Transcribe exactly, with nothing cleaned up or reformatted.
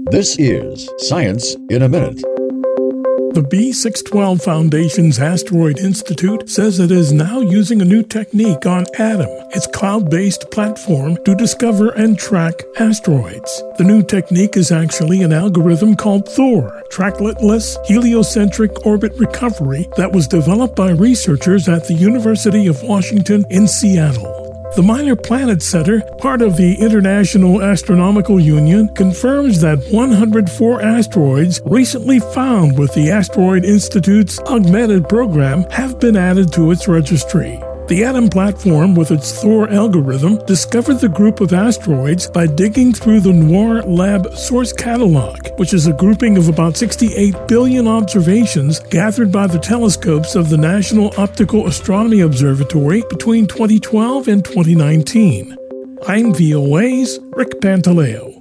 This is Science in a Minute. The B six twelve Foundation's Asteroid Institute says it is now using a new technique on ADAM, its cloud-based platform to discover and track asteroids. The new technique is actually an algorithm called THOR, Trackless Heliocentric Orbit Recovery, that was developed by researchers at the University of Washington in Seattle. The Minor Planet Center, part of the International Astronomical Union, confirms that one hundred four asteroids recently found with the Asteroid Institute's augmented program have been added to its registry. The ADAM platform, with its THOR algorithm, discovered the group of asteroids by digging through the NOIR Lab Source Catalog, which is a grouping of about sixty-eight billion observations gathered by the telescopes of the National Optical Astronomy Observatory between twenty twelve and twenty nineteen. I'm V O A's Rick Pantaleo.